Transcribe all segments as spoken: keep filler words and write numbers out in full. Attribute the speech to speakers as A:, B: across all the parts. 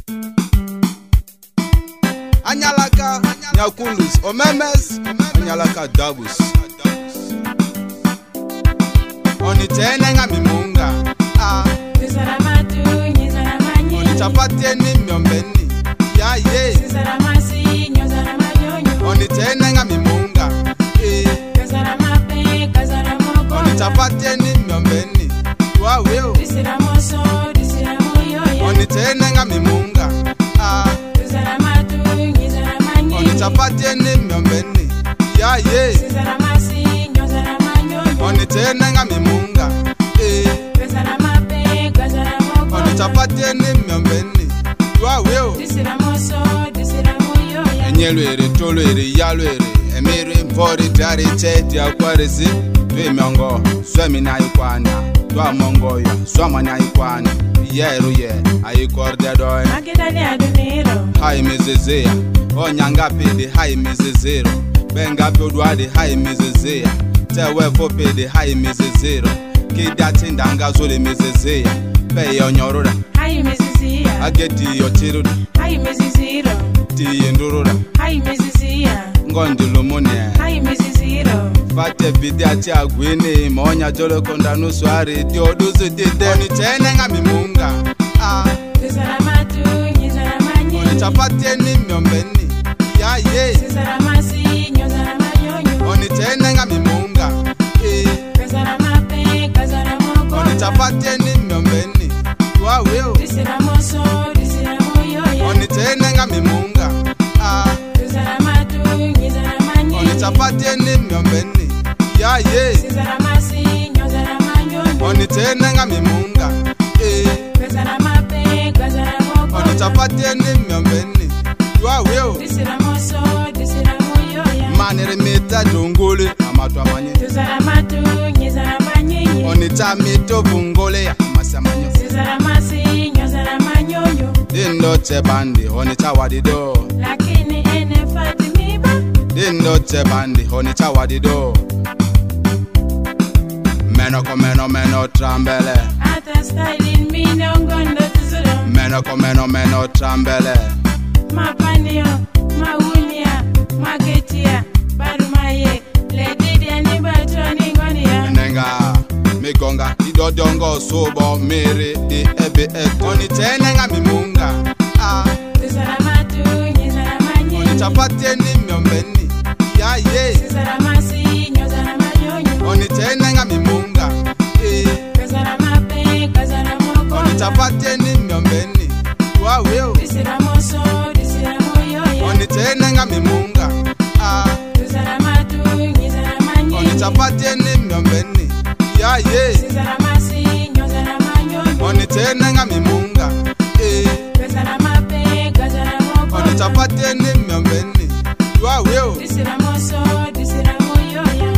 A: Anyalaka Nyakundus Omemes Anyalaka Dabus Onitenenga mimunga ah
B: Nizaramatu Nizaramanyi
A: Onichapateni myombeni ya ye
B: Nizaramasi Nyozaramayonyo
A: Onitenenga mimunga eh
B: Kazaramape Kazaramoko
A: Onichapateni myombeni wa weo
B: Disiramoso Disiramoyoya
A: Onitenenga mimunga ah
B: Nizaramatu Nizaramanyi
A: Onichapateni myombeni ya ye
B: Nizaramasi Nyozaramayonyo
A: Onitenenga mimunga eh
B: Kazaramape Kazaramoko
A: Onichapateni myombeni wa weo
B: Disiramoso Disiramoyoya
A: Enyelwere tolwere yalwere emere mvori tari cheti akwarisi Twimyongo swemi na ikwana Twa mongoya swama na ikwana Yeru ye ayikorde doy
B: Makidani aduniro
A: Hai mezezea Onyanga pedi hai mezezero Benga podwadi hai mezezea Tewe fopedi hai mezezero Kida tindanga zole mezezea Beye onyorura
B: Hai mezizia
A: Ageti yotirura
B: Hai meziziro
A: Tiye ndurura
B: Hai mezizia
A: Ngondi lumune
B: Hai meziziro
A: Fate bidi ati agwini Monya jolo konda nuswari Dioduzu dide Onitenenga mimunga Ah
B: Nizaramatu Nizaramanyi
A: Onichapateni myombeni ya ye
B: Nizaramasi Nyozaramayonyo
A: Onitenenga mimunga eh
B: Kazaramape Kazaramoko
A: Onichapateni myombeni wa weo
B: Disiramoso Disiramoyoya
A: Onitenenga mimunga ah
B: Nizaramatu Nizaramanyi
A: Onichapateni myombeni ya ye
B: Nizaramasi Nyozaramayonyo
A: Onitenenga mimunga eh
B: Kazaramape Kazaramoko
A: Onichapateni myombeni wa weo
B: Disiramoso Disiramoyoya
A: Manere meta dongole amatwa manye
B: Nizaramatu Nizaramanyi
A: Onitamito bungole ya masamanyo
B: Nizaramasi Nyozaramayonyo
A: Dindo tebandi onitawadido
B: Lakini ene Fatimiba
A: Dindo tebandi onitawadido Meno ko meno meno trambele
B: Ata styling minongondo tuzuro
A: Meno ko meno meno trambele
B: Mapanio, maunia, maketia Barumaye, ledidia ni batroni ngonia
A: Nenga migonga idodongo sobo mere de ebe et Onitenenga mimunga ah
B: Nizaramatu Nizaramanyi
A: Onichapateni myombeni ya ye
B: Nizaramasi Nyozaramayonyo
A: Onitenenga mimunga eh
B: Kazaramape Kazaramoko
A: Onichapateni myombeni wa weo
B: Disiramoso Disiramoyoya
A: Onitenenga mimunga ah
B: Nizaramatu Nizaramanyi
A: Onichapateni myombeni ya ye
B: Nizaramasi Nyozaramayonyo
A: Onitenenga mimunga eh
B: Kazaramape Kazaramoko
A: Onichapateni myombeni wa weo
B: Disiramoso Disiramoyoya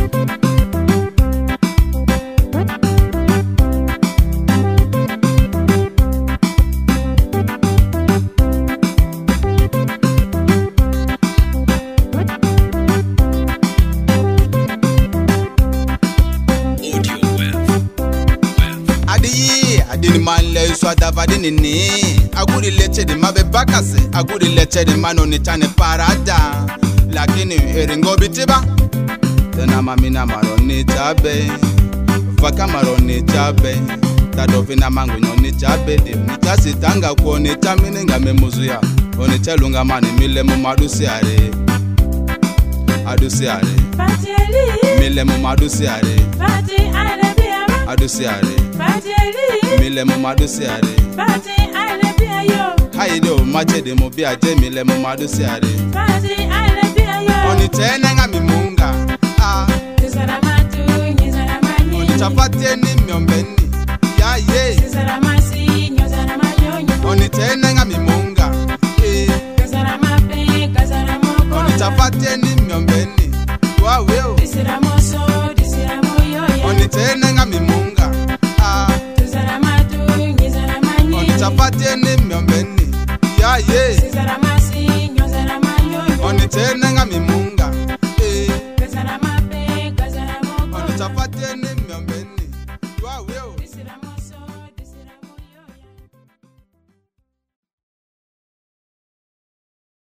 A: Adi adini manle so adavadini ni Aguri leche di mabe bakase Aguri leche di mano ni tane parada Lakini eringo bitiba Tena mamina maroni chabe Vaka maroni chabe Tadovina mangu nyoni chabe di Nitasi tanga kuo nitamini nga memuzuya Onichalunga mani mile mu madusi are Adusi are
B: Fatieli
A: Mile mu madusi are
B: Fati Arabiama
A: Adusi are
B: Fatieli
A: Mile mu madusi are
B: Fati Arabiayo
A: Haido machede mo bia jemile mo madusi are
B: Fati Arabiayo
A: Onitenenga mimunga ah
B: Nizaramatu Nizaramanyi
A: Onichapateni myombeni ya ye
B: Nizaramasi Nyozaramayonyo
A: Onitenenga mimunga